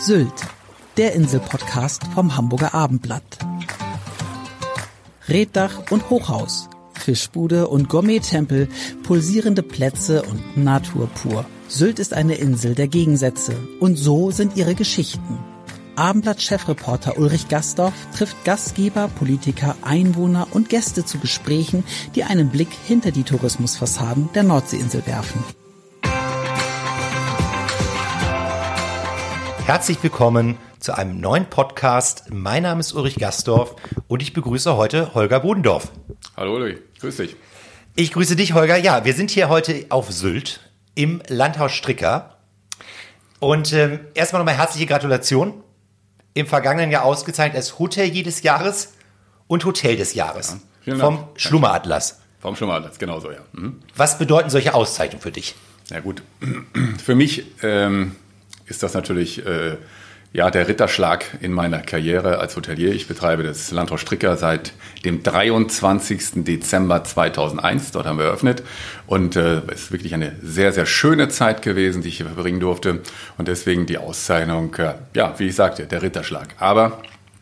Sylt, der Insel-Podcast vom Hamburger Abendblatt. Reetdach und Hochhaus, Fischbude und Gourmet-Tempel, pulsierende Plätze und Natur pur. Sylt ist eine Insel der Gegensätze und so sind ihre Geschichten. Abendblatt-Chefreporter Ulrich Gastorf trifft Gastgeber, Politiker, Einwohner und Gäste zu Gesprächen, die einen Blick hinter die Tourismusfassaden der Nordseeinsel werfen. Herzlich willkommen zu einem neuen Podcast. Mein Name ist Ulrich Gastorf und ich begrüße heute Holger Bodendorf. Hallo Ulrich, grüß dich. Ich grüße dich, Holger. Ja, wir sind hier heute auf Sylt im Landhaus Stricker. Und erstmal nochmal herzliche Gratulation. Im vergangenen Jahr ausgezeichnet als Hotelier des Jahres und Hotel des Jahres. Ja, vom Schlummeratlas. Vom Schlummeratlas, genau so, ja. Mhm. Was bedeuten solche Auszeichnungen für dich? Ja gut, für mich ist das natürlich der Ritterschlag in meiner Karriere als Hotelier. Ich betreibe das Landhaus Stricker seit dem 23. Dezember 2001. Dort haben wir eröffnet. Und es ist wirklich eine sehr, sehr schöne Zeit gewesen, die ich hier verbringen durfte. Und deswegen die Auszeichnung, wie ich sagte, der Ritterschlag. Aber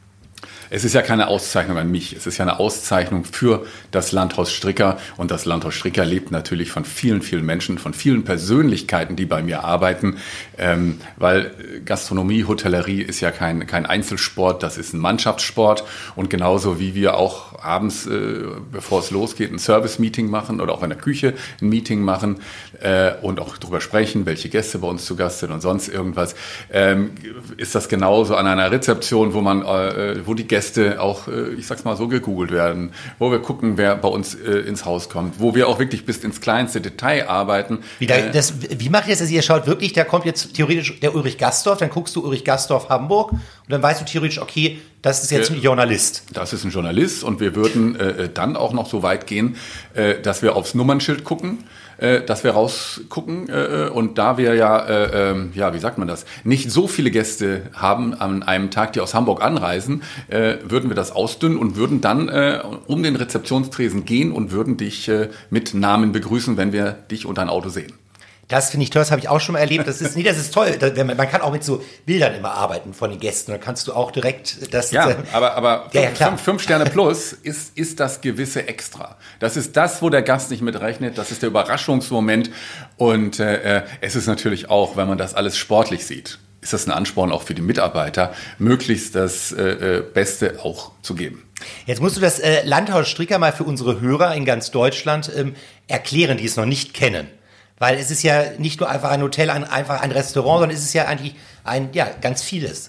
es ist ja keine Auszeichnung an mich, es ist ja eine Auszeichnung für das Landhaus Stricker. Und das Landhaus Stricker lebt natürlich von vielen, vielen Menschen, von vielen Persönlichkeiten, die bei mir arbeiten. Weil Gastronomie, Hotellerie ist ja kein Einzelsport, das ist ein Mannschaftssport. Und genauso wie wir auch abends, bevor es losgeht, ein Service-Meeting machen oder auch in der Küche ein Meeting machen und auch darüber sprechen, welche Gäste bei uns zu Gast sind und sonst irgendwas, ist das genauso an einer Rezeption, wo die Gäste auch, ich sag's mal so, gegoogelt werden, wo wir gucken, wer bei uns ins Haus kommt, wo wir auch wirklich bis ins kleinste Detail arbeiten. Wie macht ihr das? Also ihr schaut wirklich, da kommt jetzt theoretisch der Ulrich Gastorf, dann guckst du Ulrich Gastorf Hamburg und dann weißt du theoretisch, okay, das ist jetzt ein Journalist. Das ist ein Journalist und wir würden dann auch noch so weit gehen, dass wir aufs Nummernschild gucken, dass wir rausgucken und da wir wie sagt man das, nicht so viele Gäste haben an einem Tag, die aus Hamburg anreisen, würden wir das ausdünnen und würden dann um den Rezeptionstresen gehen und würden dich mit Namen begrüßen, wenn wir dich und dein Auto sehen. Das finde ich toll, das habe ich auch schon mal erlebt. Das ist toll. Man kann auch mit so Bildern immer arbeiten von den Gästen. Dann kannst du auch direkt das. Ja, aber 5 Sterne plus ist das gewisse Extra. Das ist das, wo der Gast nicht mit rechnet. Das ist der Überraschungsmoment. Und es ist natürlich auch, wenn man das alles sportlich sieht, ist das ein Ansporn auch für die Mitarbeiter, möglichst das Beste auch zu geben. Jetzt musst du das Landhaus Stricker mal für unsere Hörer in ganz Deutschland erklären, die es noch nicht kennen. Weil es ist ja nicht nur einfach ein Hotel, einfach ein Restaurant, sondern es ist ja eigentlich ganz vieles.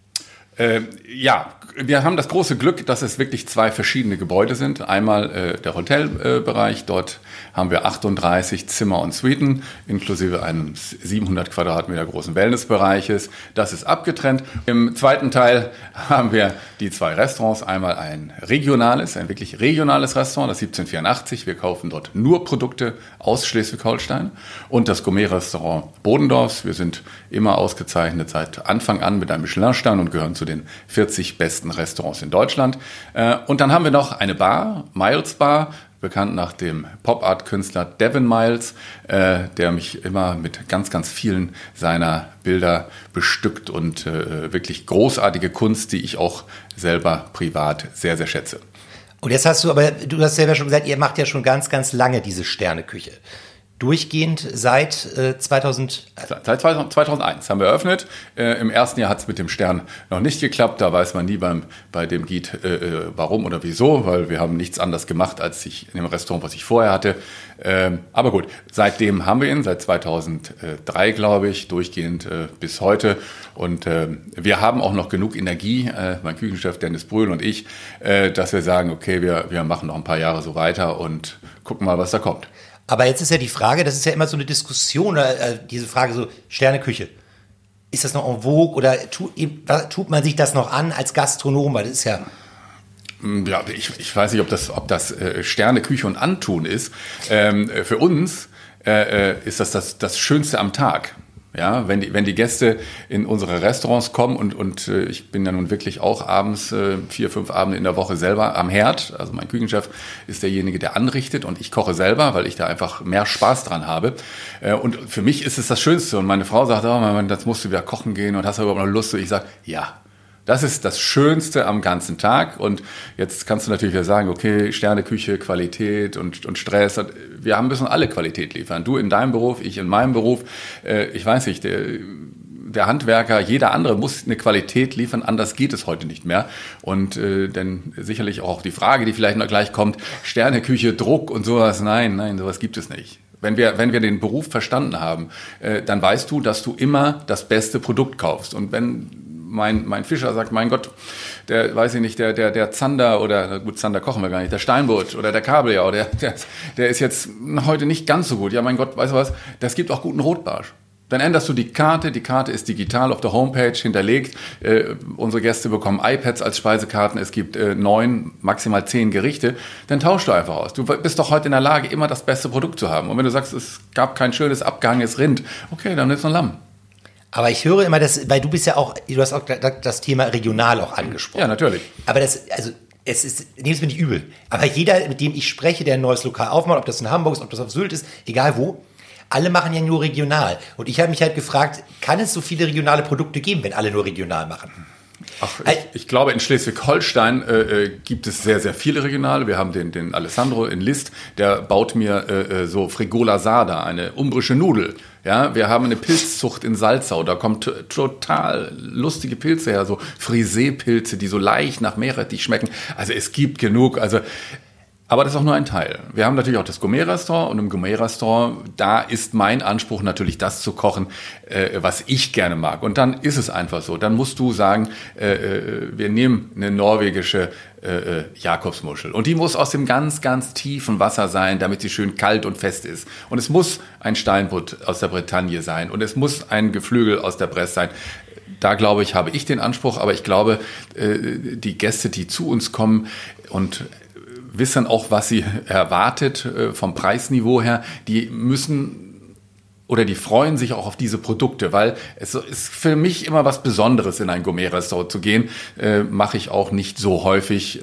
Wir haben das große Glück, dass es wirklich 2 verschiedene Gebäude sind. Einmal der Hotelbereich, dort haben wir 38 Zimmer und Suiten, inklusive eines 700 Quadratmeter großen Wellnessbereiches. Das ist abgetrennt. Im zweiten Teil haben wir die 2 Restaurants. Einmal ein wirklich regionales Restaurant, das 1784. Wir kaufen dort nur Produkte aus Schleswig-Holstein. Und das Gourmet-Restaurant Bodendorfs. Wir sind immer ausgezeichnet seit Anfang an mit einem Michelin-Stern und gehören zu den 40 besten Restaurants in Deutschland. Und dann haben wir noch eine Bar, Miles Bar, bekannt nach dem Pop-Art-Künstler Devin Miles, der mich immer mit ganz, ganz vielen seiner Bilder bestückt und wirklich großartige Kunst, die ich auch selber privat sehr, sehr schätze. Und jetzt du hast selber schon gesagt, ihr macht ja schon ganz, ganz lange diese Sterneküche. Durchgehend seit 2000? Seit 2001 haben wir eröffnet. Im ersten Jahr hat es mit dem Stern noch nicht geklappt. Da weiß man nie bei dem Guide, warum oder wieso, weil wir haben nichts anderes gemacht, als in dem Restaurant, was ich vorher hatte. Aber gut, seitdem haben wir ihn, seit 2003, glaube ich, durchgehend bis heute. Und wir haben auch noch genug Energie, mein Küchenchef Dennis Brühl und ich, dass wir sagen, okay, wir machen noch ein paar Jahre so weiter und gucken mal, was da kommt. Aber jetzt ist ja die Frage, das ist ja immer so eine Diskussion, diese Frage so, Sterneküche. Ist das noch en vogue oder tut man sich das noch an als Gastronom? Weil das ist ja... Ja, ich weiß nicht, ob das Sterneküche und Antun ist. Für uns ist das Schönste am Tag. Ja, wenn die Gäste in unsere Restaurants kommen und ich bin ja nun wirklich auch abends 4, 5 Abende in der Woche selber am Herd. Also mein Küchenchef ist derjenige, der anrichtet und ich koche selber, weil ich da einfach mehr Spaß dran habe. Und für mich ist es das Schönste. Und meine Frau sagt, oh Mann, das musst du wieder kochen gehen und hast du überhaupt noch Lust? Und ich sage, ja. Das ist das Schönste am ganzen Tag. Und jetzt kannst du natürlich wieder sagen, okay, Sterneküche, Qualität und Stress. Wir müssen alle Qualität liefern. Du in deinem Beruf, ich in meinem Beruf. Ich weiß nicht, der Handwerker, jeder andere muss eine Qualität liefern, anders geht es heute nicht mehr. Und denn sicherlich auch die Frage, die vielleicht noch gleich kommt, Sterneküche, Druck und sowas. Nein, sowas gibt es nicht. Wenn wir den Beruf verstanden haben, dann weißt du, dass du immer das beste Produkt kaufst. Und wenn mein Fischer sagt, mein Gott, der, weiß ich nicht, der Zander oder, gut, Zander kochen wir gar nicht, der Steinbutt oder der Kabeljau, der ist jetzt heute nicht ganz so gut. Ja, mein Gott, weißt du was, das gibt auch guten Rotbarsch. Dann änderst du die Karte ist digital auf der Homepage hinterlegt. Unsere Gäste bekommen iPads als Speisekarten, es gibt 9, maximal 10 Gerichte. Dann tauschst du einfach aus. Du bist doch heute in der Lage, immer das beste Produkt zu haben. Und wenn du sagst, es gab kein schönes, abgehangenes Rind, okay, dann nimmst du ein Lamm. Aber ich höre immer, weil du hast auch das Thema regional auch angesprochen. Ja, natürlich. Aber nehmt es mir nicht übel. Aber jeder, mit dem ich spreche, der ein neues Lokal aufmacht, ob das in Hamburg ist, ob das auf Sylt ist, egal wo, alle machen ja nur regional. Und ich habe mich halt gefragt, kann es so viele regionale Produkte geben, wenn alle nur regional machen? Ach, ich glaube, in Schleswig-Holstein gibt es sehr, sehr viele regionale. Wir haben den Alessandro in List, der baut mir so Frigola Sada, eine umbrische Nudel. Ja, wir haben eine Pilzzucht in Salzau, da kommen total lustige Pilze her, so Frisee-Pilze, die so leicht nach Meerrettich schmecken. Also es gibt genug, aber das ist auch nur ein Teil. Wir haben natürlich auch das Gourmet-Restaurant und im Gourmet-Restaurant, da ist mein Anspruch natürlich das zu kochen, was ich gerne mag. Und dann ist es einfach so. Dann musst du sagen, wir nehmen eine norwegische Jakobsmuschel. Und die muss aus dem ganz, ganz tiefen Wasser sein, damit sie schön kalt und fest ist. Und es muss ein Steinbutt aus der Bretagne sein. Und es muss ein Geflügel aus der Bresse sein. Da glaube ich, habe ich den Anspruch. Aber ich glaube, die Gäste, die zu uns kommen und wissen auch, was sie erwartet vom Preisniveau her, die müssen oder die freuen sich auch auf diese Produkte, weil es ist für mich immer was Besonderes, in ein Gourmet-Restaurant zu gehen. Mache ich auch nicht so häufig.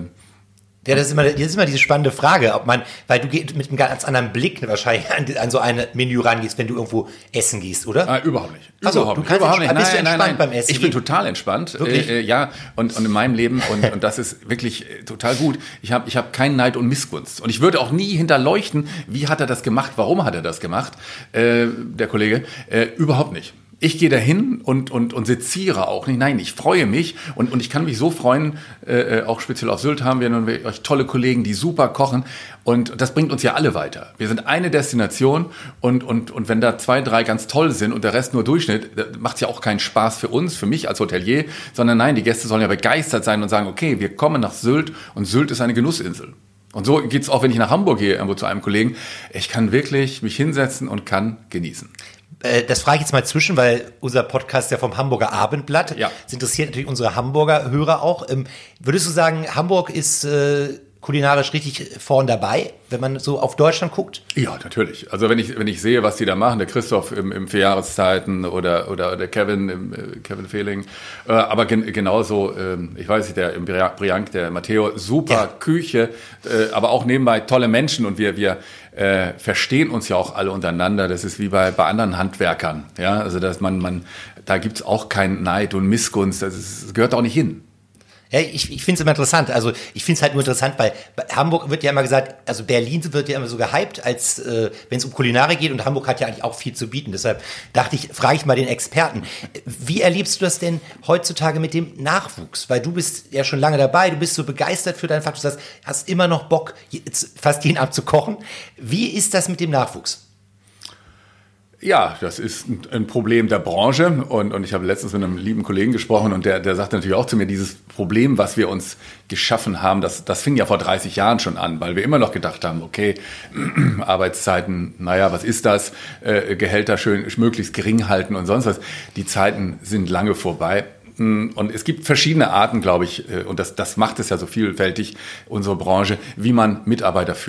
Ja, das ist immer diese spannende Frage, weil du mit einem ganz anderen Blick wahrscheinlich an so ein Menü rangehst, wenn du irgendwo essen gehst, oder? Überhaupt nicht. Also, du kannst bist du entspannt beim Essen? Ich bin total entspannt. Wirklich? Ja, und in meinem Leben, und das ist wirklich total gut, ich hab keinen Neid und Missgunst. Und ich würde auch nie hinterleuchten, wie hat er das gemacht, warum hat er das gemacht, der Kollege, überhaupt nicht. Ich gehe dahin und seziere auch nicht. Nein, ich freue mich und ich kann mich so freuen, auch speziell auf Sylt haben wir nun wirklich tolle Kollegen, die super kochen und das bringt uns ja alle weiter. Wir sind eine Destination und wenn da 2, 3 ganz toll sind und der Rest nur Durchschnitt, macht es ja auch keinen Spaß für uns, für mich als Hotelier, sondern nein, die Gäste sollen ja begeistert sein und sagen, okay, wir kommen nach Sylt und Sylt ist eine Genussinsel. Und so geht's auch, wenn ich nach Hamburg gehe, irgendwo zu einem Kollegen. Ich kann wirklich mich hinsetzen und kann genießen. Das frage ich jetzt mal zwischen, weil unser Podcast ja vom Hamburger Abendblatt. Ja. Das interessiert natürlich unsere Hamburger Hörer auch. Würdest du sagen, Hamburg ist kulinarisch richtig vorn dabei, wenn man so auf Deutschland guckt? Ja, natürlich. Also wenn ich sehe, was die da machen, der Christoph im 4 Jahreszeiten oder der Kevin Fehling, aber genauso, ich weiß nicht, der im Briank, der Matteo, super ja. Küche, aber auch nebenbei tolle Menschen und wir verstehen uns ja auch alle untereinander. Das ist wie bei anderen Handwerkern, ja, also dass man da gibt's auch keinen Neid und Missgunst, das gehört auch nicht hin. Ja, ich finde es immer interessant. Also ich finde es halt nur interessant, weil bei Hamburg wird ja immer gesagt, also Berlin wird ja immer so gehypt, als wenn es um Kulinarik geht und Hamburg hat ja eigentlich auch viel zu bieten. Deshalb frage ich mal den Experten. Wie erlebst du das denn heutzutage mit dem Nachwuchs? Weil du bist ja schon lange dabei, du bist so begeistert für deinen Fach, du hast immer noch Bock, fast jeden Abend zu kochen. Wie ist das mit dem Nachwuchs? Ja, das ist ein Problem der Branche und ich habe letztens mit einem lieben Kollegen gesprochen und der sagte natürlich auch zu mir, dieses Problem, was wir uns geschaffen haben, das fing ja vor 30 Jahren schon an, weil wir immer noch gedacht haben, okay, Arbeitszeiten, naja, was ist das, Gehälter schön möglichst gering halten und sonst was. Die Zeiten sind lange vorbei. Und es gibt verschiedene Arten, glaube ich, und das macht es ja so vielfältig, unsere Branche, wie man Mitarbeiter führt.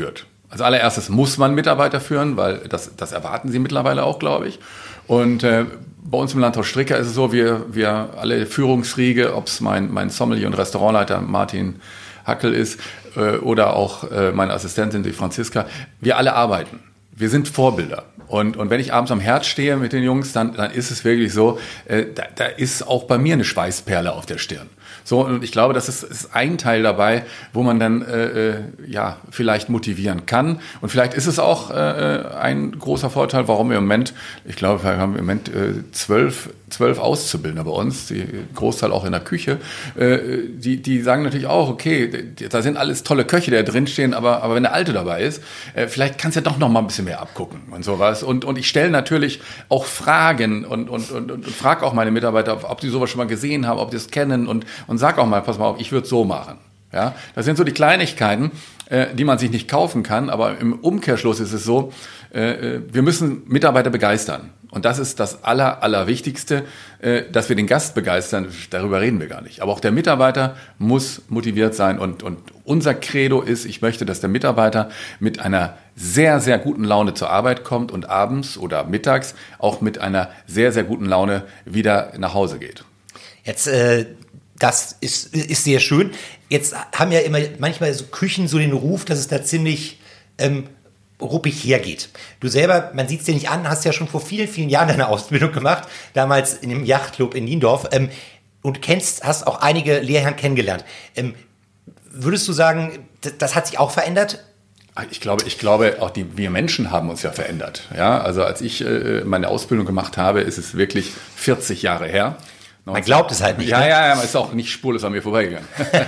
Als allererstes muss man Mitarbeiter führen, weil das erwarten sie mittlerweile auch, glaube ich. Und bei uns im Landhaus Stricker ist es so, wir alle Führungsriege, ob es mein Sommelier und Restaurantleiter Martin Hackel ist oder auch meine Assistentin, die Franziska, wir alle arbeiten. Wir sind Vorbilder. Und wenn ich abends am Herd stehe mit den Jungs, dann ist es wirklich so, da ist auch bei mir eine Schweißperle auf der Stirn. So, und ich glaube, das ist ein Teil dabei, wo man dann vielleicht motivieren kann. Und vielleicht ist es auch ein großer Vorteil, warum wir im Moment, ich glaube, wir haben im Moment 12 Auszubildende bei uns, die Großteil auch in der Küche, die sagen natürlich auch, okay, da sind alles tolle Köche, die da drinstehen, aber wenn der Alte dabei ist, vielleicht kannst du ja doch noch mal ein bisschen mehr abgucken und sowas. Und ich stelle natürlich auch Fragen und frage auch meine Mitarbeiter, ob die sowas schon mal gesehen haben, ob die es kennen und sag auch mal, pass mal auf, ich würde es so machen. Ja, das sind so die Kleinigkeiten, die man sich nicht kaufen kann, aber im Umkehrschluss ist es so, wir müssen Mitarbeiter begeistern. Und das ist das Allerwichtigste, dass wir den Gast begeistern, darüber reden wir gar nicht. Aber auch der Mitarbeiter muss motiviert sein und unser Credo ist, ich möchte, dass der Mitarbeiter mit einer sehr, sehr guten Laune zur Arbeit kommt und abends oder mittags auch mit einer sehr, sehr guten Laune wieder nach Hause geht. Jetzt, das ist sehr schön. Jetzt haben ja immer manchmal so Küchen so den Ruf, dass es da ziemlich ruppig hergeht. Du selber, man sieht es dir nicht an, hast ja schon vor vielen, vielen Jahren deine Ausbildung gemacht, damals in dem Yachtclub in Niendorf und hast auch einige Lehrherren kennengelernt. Würdest du sagen, das hat sich auch verändert? Ich glaube, auch wir Menschen haben uns ja verändert. Ja, also als ich meine Ausbildung gemacht habe, ist es wirklich 40 Jahre her. Man glaubt es halt nicht. Ja, ist auch nicht spurlos an mir vorbeigegangen.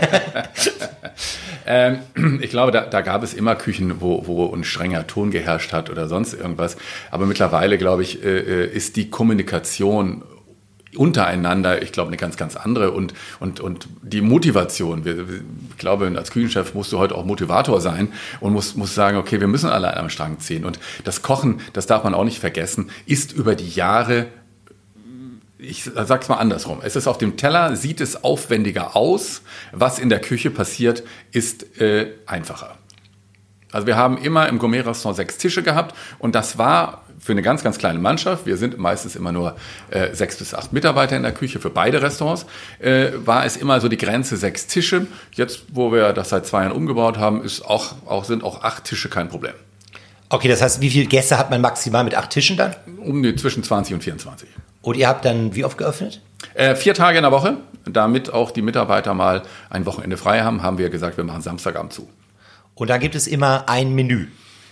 Ich glaube, da gab es immer Küchen, wo ein strenger Ton geherrscht hat oder sonst irgendwas. Aber mittlerweile, glaube ich, ist die Kommunikation untereinander, ich glaube, eine ganz, ganz andere und die Motivation. Ich glaube, als Küchenchef musst du heute auch Motivator sein und musst sagen, okay, wir müssen alle an einem Strang ziehen. Und das Kochen, das darf man auch nicht vergessen, ist über die Jahre, ich sag's mal andersrum. Es ist auf dem Teller, sieht es aufwendiger aus. Was in der Küche passiert, ist einfacher. Also wir haben immer im Gourmet-Restaurant 6 Tische gehabt und das war für eine ganz, ganz kleine Mannschaft, wir sind meistens immer nur 6 bis 8 Mitarbeiter in der Küche für beide Restaurants, war es immer so die Grenze 6 Tische. Jetzt, wo wir das seit 2 Jahren umgebaut haben, sind auch 8 Tische kein Problem. Okay, das heißt, wie viele Gäste hat man maximal mit 8 Tischen dann? Zwischen 20 und 24. Und ihr habt dann wie oft geöffnet? 4 Tage in der Woche, damit auch die Mitarbeiter mal ein Wochenende frei haben wir gesagt, wir machen Samstagabend zu. Und dann gibt es immer ein Menü.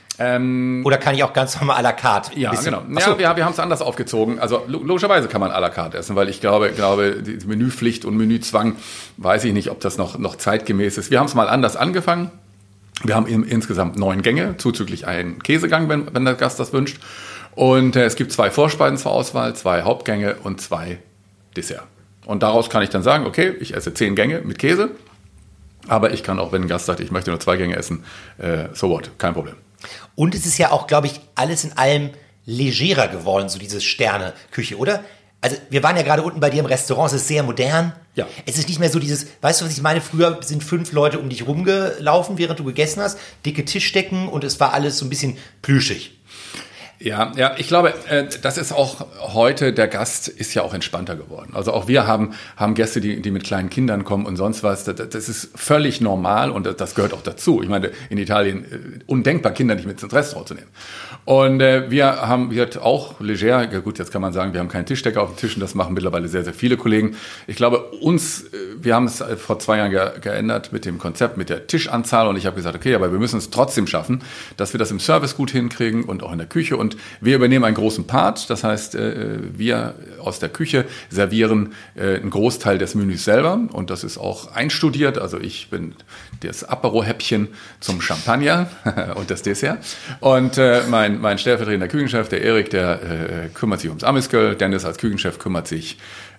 Oder kann ich auch ganz normal à la carte? Ja, genau. Ja, wir haben es anders aufgezogen. Also logischerweise kann man à la carte essen, weil ich glaube, die Menüpflicht und Menüzwang, weiß ich nicht, ob das noch zeitgemäß ist. Wir haben es mal anders angefangen. Wir haben insgesamt 9 Gänge, zuzüglich einen Käsegang, wenn der Gast das wünscht. Und es gibt 2 Vorspeisen zur Auswahl, 2 Hauptgänge und 2 Dessert. Und daraus kann ich dann sagen, okay, ich esse 10 Gänge mit Käse, aber ich kann auch, wenn ein Gast sagt, ich möchte nur 2 Gänge essen, so what, kein Problem. Und es ist ja auch, glaube ich, alles in allem legerer geworden, so diese Sterne-Küche, oder? Also wir waren ja gerade unten bei dir im Restaurant, es ist sehr modern. Ja. Es ist nicht mehr so dieses, weißt du, was ich meine? Früher sind 5 Leute um dich rumgelaufen, während du gegessen hast, dicke Tischdecken und es war alles so ein bisschen plüschig. Ja, ich glaube, das ist auch heute, der Gast ist ja auch entspannter geworden. Also auch wir haben Gäste, die mit kleinen Kindern kommen und sonst was. Das ist völlig normal und das gehört auch dazu. Ich meine, in Italien undenkbar, Kinder nicht mit ins Restaurant zu nehmen. Und wir haben auch leger, ja gut, jetzt kann man sagen, wir haben keinen Tischdecker auf den Tischen, das machen mittlerweile sehr, sehr viele Kollegen. Ich glaube, wir haben es vor 2 Jahren geändert mit dem Konzept, mit der Tischanzahl und ich habe gesagt, okay, aber wir müssen es trotzdem schaffen, dass wir das im Service gut hinkriegen und auch in der Küche und wir übernehmen einen großen Part, das heißt, wir aus der Küche servieren einen Großteil des Menüs selber und das ist auch einstudiert, also ich bin das Apero-Häppchen zum Champagner und das Dessert und mein stellvertretender Küchenchef, der Erik, der kümmert sich ums Amiskell, Dennis als Küchenchef kümmert sich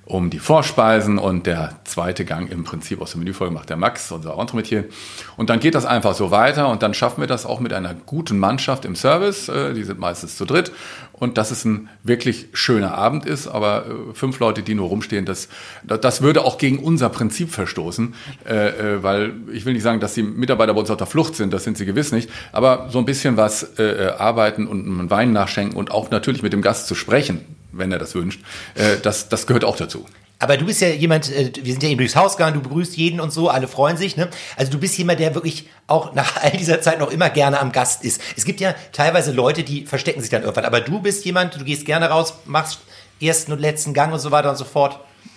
um die Vorspeisen und der zweite Gang im Prinzip aus der Menüfolge macht der Max, unser Entremetier. Und dann geht das einfach so weiter und dann schaffen wir das auch mit einer guten Mannschaft im Service. Die sind meistens zu dritt und dass es ein wirklich schöner Abend ist. Aber 5 Leute, die nur rumstehen, das würde auch gegen unser Prinzip verstoßen. Weil ich will nicht sagen, dass die Mitarbeiter bei uns auf der Flucht sind, das sind sie gewiss nicht. Aber so ein bisschen was arbeiten und einen Wein nachschenken und auch natürlich mit dem Gast zu sprechen, wenn er das wünscht, das gehört auch dazu. Aber du bist ja jemand, wir sind ja eben durchs Haus gegangen, du begrüßt jeden und so, alle freuen sich, ne? Also du bist jemand, der wirklich auch nach all dieser Zeit noch immer gerne am Gast ist. Es gibt ja teilweise Leute, die verstecken sich dann irgendwann, aber du bist jemand, du gehst gerne raus, machst ersten und letzten Gang und so weiter und so fort.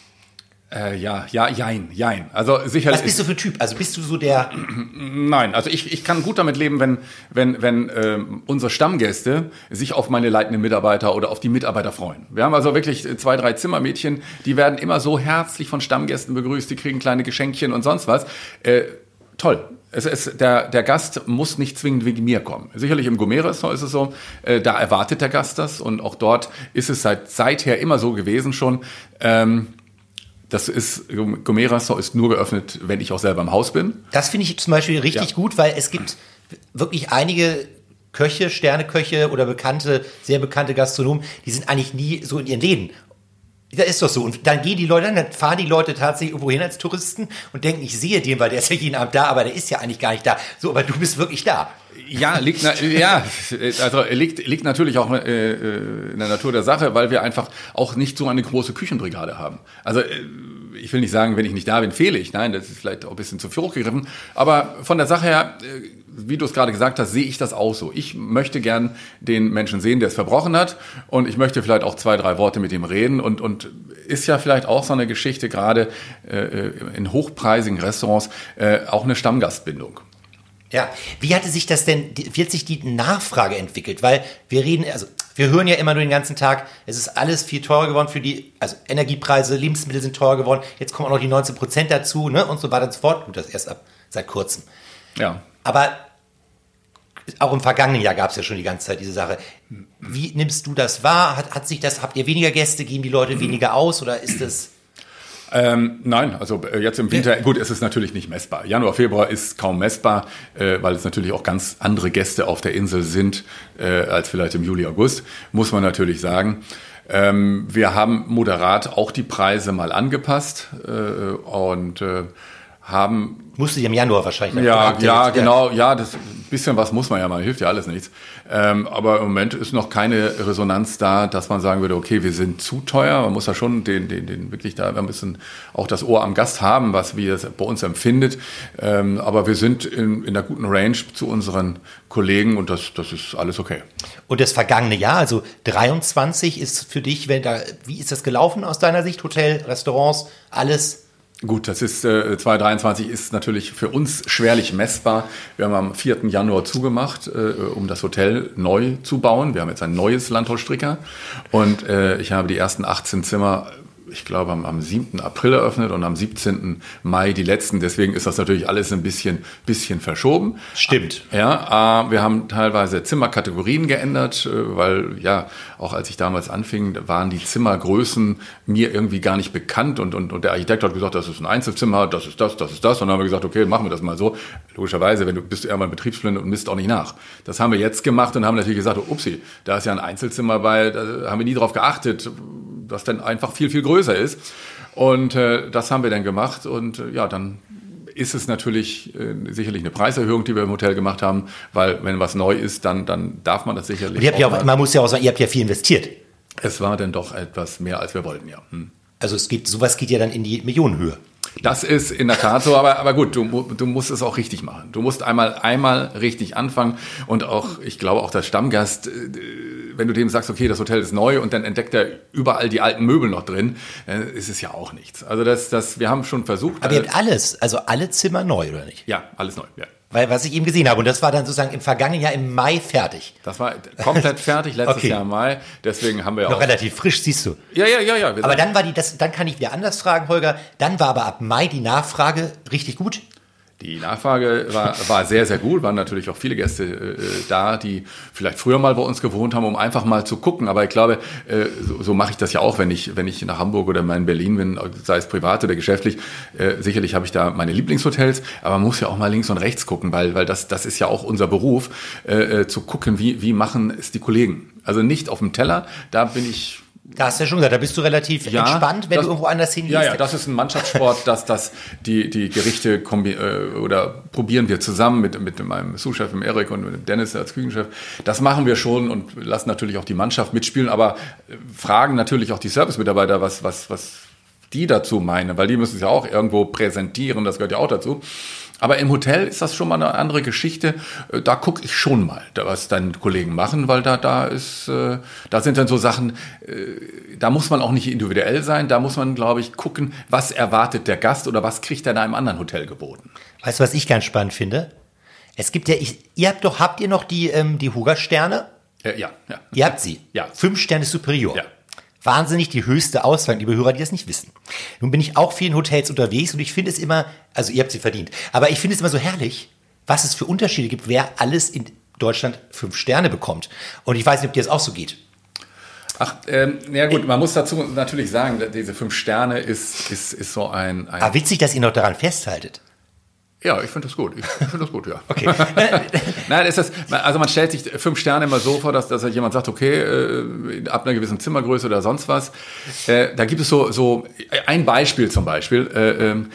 Jein. Also sicherlich. Was bist du für ein Typ? Also bist du so der... Nein, also ich kann gut damit leben, wenn unsere Stammgäste sich auf meine leitenden Mitarbeiter oder auf die Mitarbeiter freuen. Wir haben also wirklich 2, 3 Zimmermädchen, die werden immer so herzlich von Stammgästen begrüßt, die kriegen kleine Geschenkchen und sonst was. Toll. Der Gast muss nicht zwingend wegen mir kommen. Sicherlich im Gourmet-Restaurant ist es so, da erwartet der Gast das und auch dort ist es seither immer so gewesen schon. Gourmet-Restaurant ist nur geöffnet, wenn ich auch selber im Haus bin. Das finde ich zum Beispiel richtig gut, weil es gibt wirklich einige Köche, Sterneköche oder sehr bekannte Gastronomen, die sind eigentlich nie so in ihren Läden. Da ist doch so. Und dann fahren die Leute tatsächlich irgendwo hin als Touristen und denken, ich sehe den, weil der ist ja jeden Abend da, aber der ist ja eigentlich gar nicht da. So, aber du bist wirklich da. Ja, liegt natürlich auch in der Natur der Sache, weil wir einfach auch nicht so eine große Küchenbrigade haben. Also ich will nicht sagen, wenn ich nicht da bin, fehle ich. Nein, das ist vielleicht auch ein bisschen zu viel hochgegriffen. Aber von der Sache her, wie du es gerade gesagt hast, sehe ich das auch so. Ich möchte gern den Menschen sehen, der es verbrochen hat. Und ich möchte vielleicht auch 2, 3 Worte mit ihm reden. Und ist ja vielleicht auch so eine Geschichte, gerade in hochpreisigen Restaurants, auch eine Stammgastbindung. Ja, wie hat sich die Nachfrage entwickelt? Weil wir hören ja immer nur den ganzen Tag, es ist alles viel teurer geworden also Energiepreise, Lebensmittel sind teurer geworden, jetzt kommen auch noch die 19% dazu, ne, und so weiter und so fort. Gut, das erst seit kurzem. Ja. Aber auch im vergangenen Jahr gab es ja schon die ganze Zeit diese Sache. Wie nimmst du das wahr? Habt ihr weniger Gäste, gehen die Leute weniger aus oder ist das... Nein, also jetzt im Winter, gut, es ist natürlich nicht messbar. Januar, Februar ist kaum messbar, weil es natürlich auch ganz andere Gäste auf der Insel sind als vielleicht im Juli, August, muss man natürlich sagen. Wir haben moderat auch die Preise mal angepasst und haben... Musste ich im Januar wahrscheinlich. Genau, das bisschen was muss man ja mal, hilft ja alles nichts. Aber im Moment ist noch keine Resonanz da, dass man sagen würde, okay, wir sind zu teuer. Man muss ja schon wirklich da ein bisschen auch das Ohr am Gast haben, wie es bei uns empfindet. Aber wir sind in einer guten Range zu unseren Kollegen und das ist alles okay. Und das vergangene Jahr, also 23, ist für dich, wie ist das gelaufen aus deiner Sicht? Hotel, Restaurants, alles? Gut, das ist 2023 ist natürlich für uns schwerlich messbar. Wir haben am 4. Januar zugemacht, um das Hotel neu zu bauen. Wir haben jetzt ein neues Landhaus Stricker und ich habe die ersten 18 Zimmer, ich glaube, am 7. April eröffnet und am 17. Mai die letzten. Deswegen ist das natürlich alles ein bisschen verschoben. Stimmt. Ja, wir haben teilweise Zimmerkategorien geändert, weil ja, auch als ich damals anfing, waren die Zimmergrößen mir irgendwie gar nicht bekannt und der Architekt hat gesagt, das ist ein Einzelzimmer, das ist das. Und dann haben wir gesagt, okay, machen wir das mal so. Logischerweise, bist du irgendwann betriebsblind und misst auch nicht nach. Das haben wir jetzt gemacht und haben natürlich gesagt, oh, upsi, da ist ja ein Einzelzimmer bei, da haben wir nie drauf geachtet, das dann einfach viel, viel größer ist. Und das haben wir dann gemacht. Und dann ist es natürlich sicherlich eine Preiserhöhung, die wir im Hotel gemacht haben. Weil wenn was neu ist, dann darf man das sicherlich. Man muss ja auch sagen, ihr habt ja viel investiert. Es war dann doch etwas mehr, als wir wollten, ja. Also sowas geht ja dann in die Millionenhöhe. Das ist in der Tat so, aber gut, du musst es auch richtig machen. Du musst einmal richtig anfangen und auch, ich glaube, auch der Stammgast, wenn du dem sagst, okay, das Hotel ist neu und dann entdeckt er überall die alten Möbel noch drin, ist es ja auch nichts. Also wir haben schon versucht. Aber ihr habt alles, also alle Zimmer neu, oder nicht? Ja, alles neu, ja. Weil, was ich eben gesehen habe, und das war dann sozusagen im vergangenen Jahr im Mai fertig. Das war komplett fertig, letztes Jahr im Mai. Deswegen haben wir noch relativ frisch, siehst du. Ja. Aber dann kann ich wieder anders fragen, Holger, dann war aber ab Mai die Nachfrage richtig gut? Die Nachfrage war sehr, sehr gut. Waren natürlich auch viele Gäste da, die vielleicht früher mal bei uns gewohnt haben, um einfach mal zu gucken. Aber ich glaube, so mache ich das ja auch, wenn ich nach Hamburg oder mal in Berlin bin, sei es privat oder geschäftlich. Sicherlich habe ich da meine Lieblingshotels, aber man muss ja auch mal links und rechts gucken, weil das ist ja auch unser Beruf, zu gucken, wie machen es die Kollegen. Also nicht auf dem Teller, da bin ich... Da hast du ja schon gesagt, da bist du relativ entspannt, wenn du irgendwo anders hingehst. Ja, das ist ein Mannschaftssport, dass die Gerichte oder probieren wir zusammen mit meinem Sous-Chef, dem Erik und mit dem Dennis als Küchenchef. Das machen wir schon und lassen natürlich auch die Mannschaft mitspielen, aber fragen natürlich auch die Service-Mitarbeiter, was die dazu meinen, weil die müssen es ja auch irgendwo präsentieren, das gehört ja auch dazu. Aber im Hotel ist das schon mal eine andere Geschichte. Da gucke ich schon mal, was deine Kollegen machen, weil da sind dann so Sachen, da muss man auch nicht individuell sein. Da muss man, glaube ich, gucken, was erwartet der Gast oder was kriegt er in einem anderen Hotel geboten. Weißt du, was ich ganz spannend finde? Es gibt ja, habt ihr noch die Huger-Sterne? Ja. Ihr habt sie? Ja. 5 Sterne Superior. Ja. Wahnsinnig die höchste Auswahl, liebe Hörer, die das nicht wissen. Nun bin ich auch viel in Hotels unterwegs und ich finde es immer, also ihr habt sie verdient, aber ich finde es immer so herrlich, was es für Unterschiede gibt, wer alles in Deutschland 5 Sterne bekommt. Und ich weiß nicht, ob dir das auch so geht. Ja gut, man muss dazu natürlich sagen, diese 5 Sterne ist so ein... Aber witzig, dass ihr noch daran festhaltet. Ja, ich finde das gut. Ja. Okay. Nein, also man stellt sich 5 Sterne immer so vor, dass jemand sagt, okay, ab einer gewissen Zimmergröße oder sonst was. Da gibt es so ein Beispiel zum Beispiel.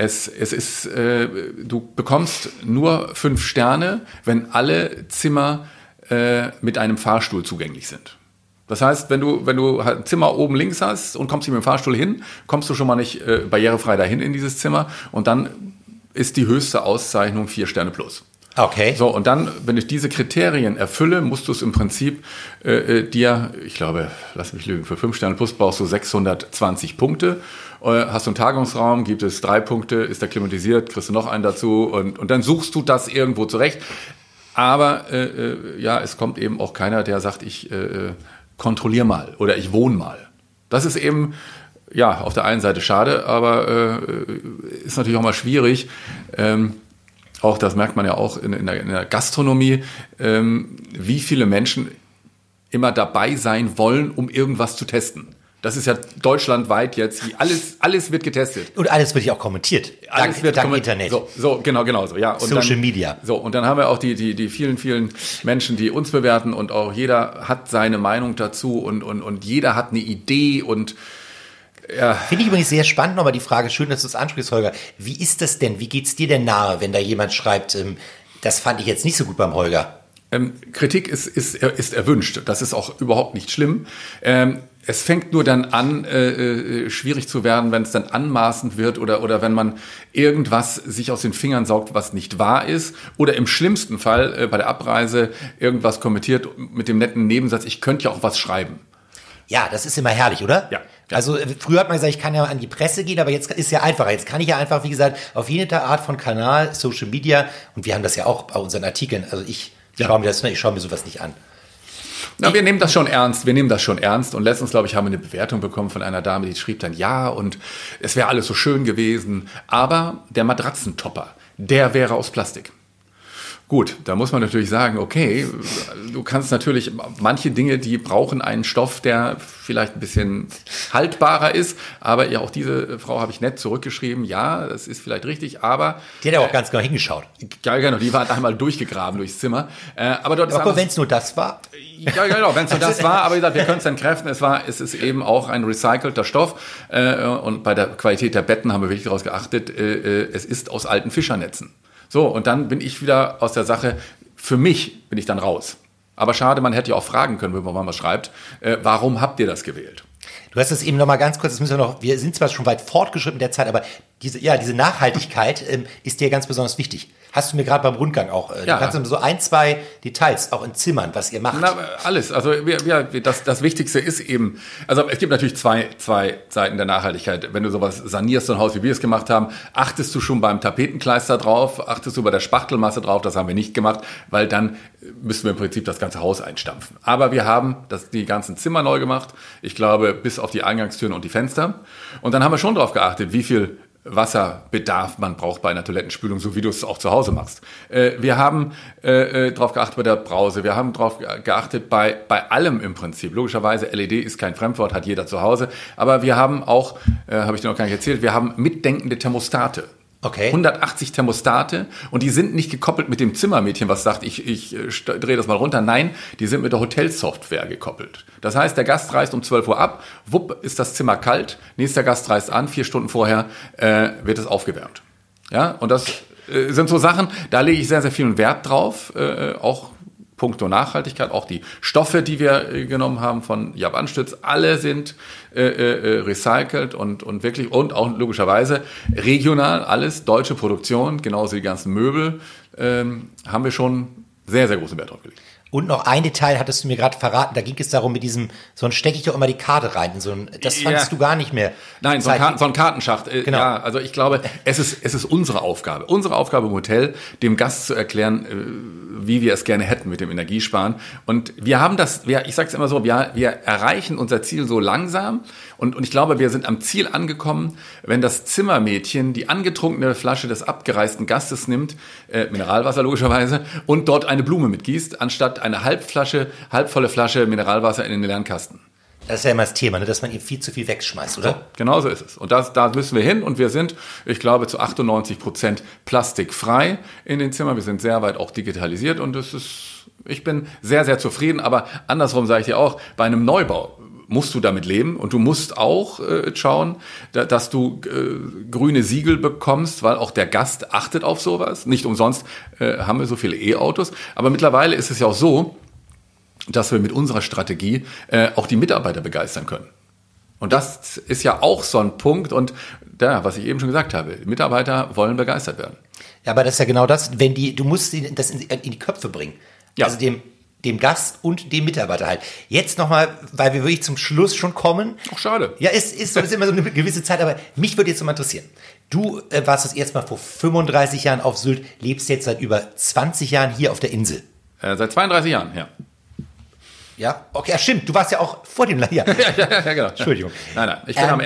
Du bekommst nur 5 Sterne, wenn alle Zimmer mit einem Fahrstuhl zugänglich sind. Das heißt, wenn du halt ein Zimmer oben links hast und kommst hier mit dem Fahrstuhl hin, kommst du schon mal nicht barrierefrei dahin in dieses Zimmer und dann ist die höchste Auszeichnung 4 Sterne plus. Okay. So, und dann, wenn ich diese Kriterien erfülle, musst du es im Prinzip ich glaube, lass mich lügen, für 5 Sterne plus brauchst du 620 Punkte. Hast du einen Tagungsraum, gibt es 3 Punkte, ist der klimatisiert, kriegst du noch einen dazu und dann suchst du das irgendwo zurecht. Aber es kommt eben auch keiner, der sagt, ich kontrolliere mal oder ich wohne mal. Das ist eben... Ja, auf der einen Seite schade, aber ist natürlich auch mal schwierig. Auch das merkt man ja auch in der Gastronomie, wie viele Menschen immer dabei sein wollen, um irgendwas zu testen. Das ist ja deutschlandweit jetzt, alles wird getestet. Und alles wird ja auch kommentiert. Alles wird dank Internet. So, genau so. Ja. Und Social Media. So, und dann haben wir auch die vielen, vielen Menschen, die uns bewerten und auch jeder hat seine Meinung dazu und jeder hat eine Idee und ja. Finde ich übrigens sehr spannend, nochmal die Frage, schön, dass du es ansprichst, Holger. Wie ist das denn? Wie geht's dir denn nahe, wenn da jemand schreibt, das fand ich jetzt nicht so gut beim Holger? Kritik ist erwünscht. Das ist auch überhaupt nicht schlimm. Es fängt nur dann an, schwierig zu werden, wenn es dann anmaßend wird oder wenn man irgendwas sich aus den Fingern saugt, was nicht wahr ist. Oder im schlimmsten Fall bei der Abreise irgendwas kommentiert mit dem netten Nebensatz, ich könnte ja auch was schreiben. Ja, das ist immer herrlich, oder? Ja. Also früher hat man gesagt, ich kann ja an die Presse gehen, aber jetzt ist ja einfacher. Jetzt kann ich ja einfach, wie gesagt, auf jede Art von Kanal, Social Media, und wir haben das ja auch bei unseren Artikeln, also ich schaue mir sowas nicht an. Na, wir nehmen das schon ernst. Und letztens, glaube ich, haben wir eine Bewertung bekommen von einer Dame, die schrieb dann, ja, und es wäre alles so schön gewesen, aber der Matratzentopper, der wäre aus Plastik. Gut, da muss man natürlich sagen, okay, du kannst natürlich, manche Dinge, die brauchen einen Stoff, der vielleicht ein bisschen haltbarer ist, aber ja, auch diese Frau habe ich nett zurückgeschrieben, ja, das ist vielleicht richtig, aber... Die hat ja auch ganz genau hingeschaut. Ja, genau, die war einmal durchgegraben durchs Zimmer. Aber dort ist wenn es nur das war? Ja, genau, wenn es nur das war, aber wie gesagt, wir können es entkräften, es ist eben auch ein recycelter Stoff und bei der Qualität der Betten haben wir wirklich daraus geachtet, es ist aus alten Fischernetzen. So, und dann bin ich wieder aus der Sache, für mich bin ich dann raus. Aber schade, man hätte ja auch fragen können, wenn man was schreibt, warum habt ihr das gewählt? Du hast es eben noch mal ganz kurz, wir sind zwar schon weit fortgeschritten in der Zeit, aber diese Nachhaltigkeit ist dir ganz besonders wichtig. Hast du mir gerade beim Rundgang auch, du kannst so 1, 2 Details, auch in Zimmern, was ihr macht. Na, alles, also das Wichtigste ist eben, also es gibt natürlich zwei Seiten der Nachhaltigkeit. Wenn du sowas sanierst, so ein Haus, wie wir es gemacht haben, achtest du schon beim Tapetenkleister drauf, achtest du bei der Spachtelmasse drauf, das haben wir nicht gemacht, weil dann müssen wir im Prinzip das ganze Haus einstampfen. Aber wir haben die ganzen Zimmer neu gemacht, ich glaube bis auf die Eingangstüren und die Fenster. Und dann haben wir schon drauf geachtet, wie viel Wasserbedarf man braucht bei einer Toilettenspülung, so wie du es auch zu Hause machst. Wir haben darauf geachtet bei der Brause, wir haben darauf geachtet bei allem im Prinzip. Logischerweise, LED ist kein Fremdwort, hat jeder zu Hause, aber wir haben auch, habe ich dir noch gar nicht erzählt, wir haben mitdenkende Thermostate. Okay. 180 Thermostate und die sind nicht gekoppelt mit dem Zimmermädchen, was sagt, ich drehe das mal runter. Nein, die sind mit der Hotelsoftware gekoppelt. Das heißt, der Gast reist um 12 Uhr ab, wupp, ist das Zimmer kalt, nächster Gast reist an, 4 Stunden vorher wird es aufgewärmt. Ja, und das sind so Sachen, da lege ich sehr, sehr viel Wert drauf, auch puncto Nachhaltigkeit, auch die Stoffe, die wir genommen haben von Japan-Stütz, alle sind recycelt und wirklich und auch logischerweise regional, alles deutsche Produktion, genauso die ganzen Möbel, haben wir schon sehr, sehr großen Wert drauf gelegt. Und noch ein Detail hattest du mir gerade verraten, da ging es darum mit diesem, so ein stecke ich doch immer die Karte rein, das fandst du gar nicht mehr. Nein, so ein Kartenschacht. Genau. Ja, also ich glaube, es ist unsere Aufgabe. Unsere Aufgabe im Hotel, dem Gast zu erklären, wie wir es gerne hätten mit dem Energiesparen. Und wir haben ich sage es immer so, wir erreichen unser Ziel so langsam. Und ich glaube, wir sind am Ziel angekommen, wenn das Zimmermädchen die angetrunkene Flasche des abgereisten Gastes nimmt, Mineralwasser logischerweise, und dort eine Blume mitgießt, anstatt eine halbvolle Flasche Mineralwasser in den leeren Kasten. Das ist ja immer das Thema, ne? Dass man ihm viel zu viel wegschmeißt, oder? So, genau so ist es. Und da müssen wir hin. Und wir sind, ich glaube, zu 98% plastikfrei in den Zimmern. Wir sind sehr weit auch digitalisiert. Und ich bin sehr, sehr zufrieden. Aber andersrum sage ich dir auch, bei einem Neubau musst du damit leben. Und du musst auch schauen, dass du grüne Siegel bekommst, weil auch der Gast achtet auf sowas. Nicht umsonst haben wir so viele E-Autos. Aber mittlerweile ist es ja auch so, dass wir mit unserer Strategie auch die Mitarbeiter begeistern können. Und das ist ja auch so ein Punkt. Und was ich eben schon gesagt habe, Mitarbeiter wollen begeistert werden. Ja, aber das ist ja genau das, du musst das in die Köpfe bringen. Ja. Also dem Gast und dem Mitarbeiter halt. Jetzt nochmal, weil wir wirklich zum Schluss schon kommen. Ach, schade. Ja, ist immer so eine gewisse Zeit, aber mich würde jetzt noch mal interessieren. Du warst das erste Mal vor 35 Jahren auf Sylt, lebst jetzt seit über 20 Jahren hier auf der Insel. Seit 32 Jahren, ja. Ja, okay, ja, stimmt. Du warst ja auch vor dem Jahr. Ja, genau. Entschuldigung. Nein. Ich bin am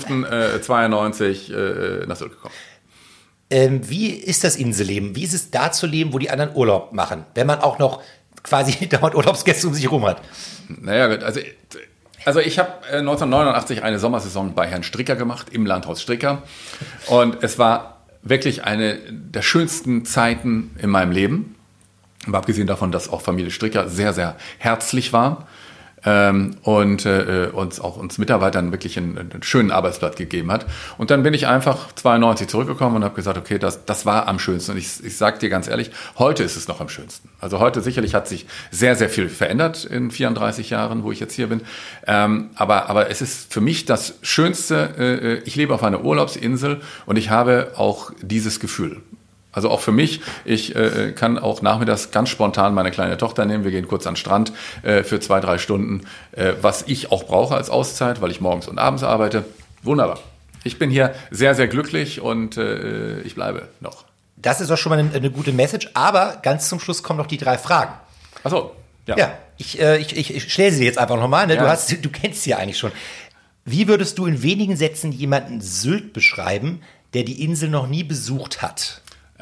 1.5.92 nach Sylt gekommen. Wie ist das Inselleben? Wie ist es da zu leben, wo die anderen Urlaub machen? Wenn man auch noch quasi dauernd Urlaubsgäste um sich herum hat. Naja, gut. Also ich habe 1989 eine Sommersaison bei Herrn Stricker gemacht, im Landhaus Stricker. Und es war wirklich eine der schönsten Zeiten in meinem Leben. Aber abgesehen davon, dass auch Familie Stricker sehr, sehr herzlich war und uns Mitarbeitern wirklich einen schönen Arbeitsplatz gegeben hat. Und dann bin ich einfach 92 zurückgekommen und habe gesagt, okay, das war am schönsten. Und ich sage dir ganz ehrlich, heute ist es noch am schönsten. Also heute sicherlich hat sich sehr, sehr viel verändert in 34 Jahren, wo ich jetzt hier bin. Aber es ist für mich das Schönste. Ich lebe auf einer Urlaubsinsel und ich habe auch dieses Gefühl. Also auch für mich, ich kann auch nachmittags ganz spontan meine kleine Tochter nehmen. Wir gehen kurz an den Strand für 2-3 Stunden, was ich auch brauche als Auszeit, weil ich morgens und abends arbeite. Wunderbar. Ich bin hier sehr, sehr glücklich und ich bleibe noch. Das ist doch schon mal eine gute Message, aber ganz zum Schluss kommen noch die 3 Fragen. Ach so, ja. Ja, ich stelle sie jetzt einfach nochmal. Ne? Ja. Du kennst sie ja eigentlich schon. Wie würdest du in wenigen Sätzen jemanden Sylt beschreiben, der die Insel noch nie besucht hat?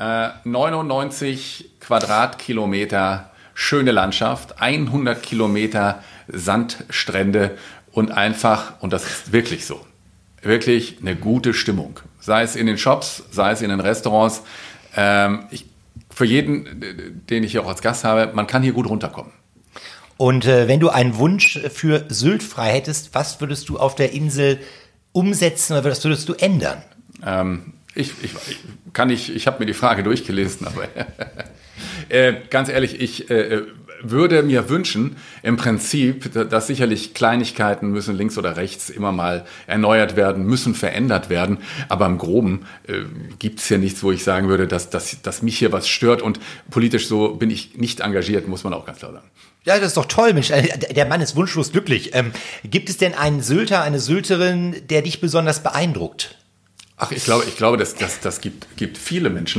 99 Quadratkilometer schöne Landschaft, 100 Kilometer Sandstrände und einfach, und das ist wirklich so, wirklich eine gute Stimmung. Sei es in den Shops, sei es in den Restaurants. Für jeden, den ich hier auch als Gast habe, man kann hier gut runterkommen. Und wenn du einen Wunsch für Sylt frei hättest, was würdest du auf der Insel umsetzen oder was würdest du ändern? Ich habe mir die Frage durchgelesen, aber ganz ehrlich, ich würde mir wünschen, im Prinzip, dass sicherlich Kleinigkeiten müssen links oder rechts immer mal erneuert werden, müssen verändert werden, aber im Groben gibt es hier nichts, wo ich sagen würde, dass mich hier was stört und politisch so bin ich nicht engagiert, muss man auch ganz klar sagen. Ja, das ist doch toll, Mensch. Der Mann ist wunschlos glücklich. Gibt es denn einen Sylter, eine Sylterin, der dich besonders beeindruckt? Ach, ich glaube, das gibt viele Menschen,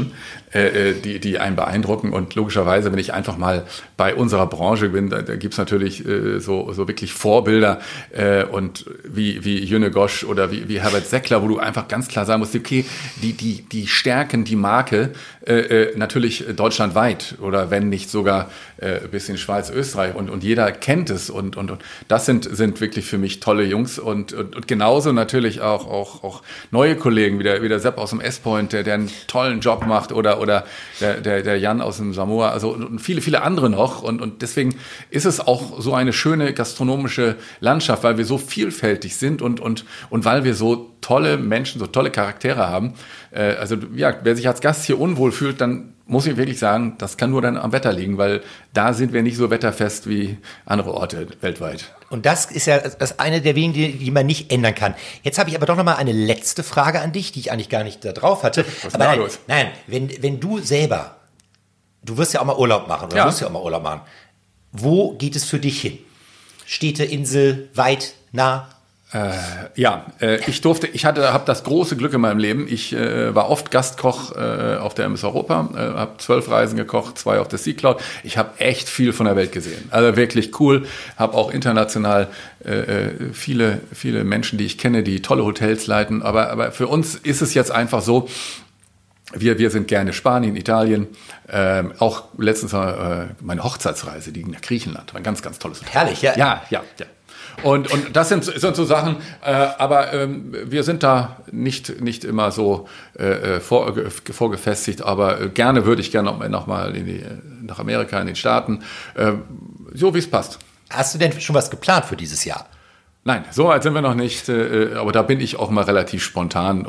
die einen beeindrucken. Und logischerweise, wenn ich einfach mal bei unserer Branche bin, da gibt's natürlich so wirklich Vorbilder und wie Jünne Gosch oder wie Herbert Seckler, wo du einfach ganz klar sagen musst, okay, die stärken die Marke natürlich deutschlandweit oder wenn nicht sogar bis in Schweiz, Österreich und jeder kennt es und das sind wirklich für mich tolle Jungs und genauso natürlich auch neue Kollegen wie der Sepp aus dem S-Point, der einen tollen Job macht oder der Jan aus dem Samoa, also und viele andere noch und deswegen ist es auch so eine schöne gastronomische Landschaft, weil wir so vielfältig sind und weil wir so tolle Menschen, so tolle Charaktere haben. Also ja, wer sich als Gast hier unwohl fühlt, dann muss ich wirklich sagen, das kann nur dann am Wetter liegen, weil da sind wir nicht so wetterfest wie andere Orte weltweit. Und das ist ja das eine der wenigen, die man nicht ändern kann. Jetzt habe ich aber doch noch mal eine letzte Frage an dich, die ich eigentlich gar nicht da drauf hatte. Was aber ist da los? Nein, wenn du selber, du wirst ja auch mal Urlaub machen, oder wirst ja auch mal Urlaub machen. Wo geht es für dich hin? Städte, Insel, weit, nah? Ich habe das große Glück in meinem Leben. Ich war oft Gastkoch auf der MS Europa, habe 12 Reisen gekocht, 2 auf der Sea Cloud. Ich habe echt viel von der Welt gesehen. Also wirklich cool. Habe auch international viele Menschen, die ich kenne, die tolle Hotels leiten. Aber für uns ist es jetzt einfach so, wir sind gerne Spanien, Italien, auch letztens meine Hochzeitsreise, die ging nach Griechenland. War ein ganz, ganz tolles Hotel. Herrlich, ja. Ja. Und das sind so Sachen, aber wir sind da nicht immer so vorgefestigt, aber gerne würde ich gerne noch mal nach Amerika, in den Staaten, so wie es passt. Hast du denn schon was geplant für dieses Jahr? Nein, so weit sind wir noch nicht, aber da bin ich auch mal relativ spontan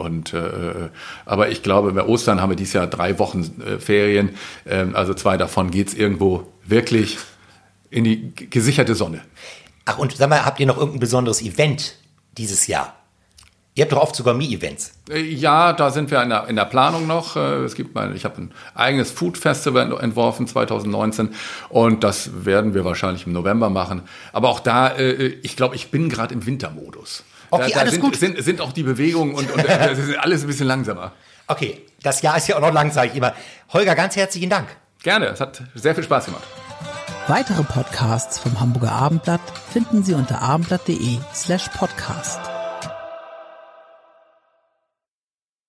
aber ich glaube, bei Ostern haben wir dieses Jahr 3 Wochen Ferien, also 2 davon geht's irgendwo wirklich in die gesicherte Sonne. Ach, und sag mal, habt ihr noch irgendein besonderes Event dieses Jahr? Ihr habt doch oft sogar Mi-Events. Ja, da sind wir in der Planung noch. Ich habe ein eigenes Food Festival entworfen 2019 und das werden wir wahrscheinlich im November machen. Aber auch da, ich glaube, ich bin gerade im Wintermodus. Okay, da alles gut. Sind auch die Bewegungen und das ist alles ein bisschen langsamer. Okay, das Jahr ist ja auch noch lang, sage ich immer. Holger, ganz herzlichen Dank. Gerne, es hat sehr viel Spaß gemacht. Weitere Podcasts vom Hamburger Abendblatt finden Sie unter abendblatt.de/podcast.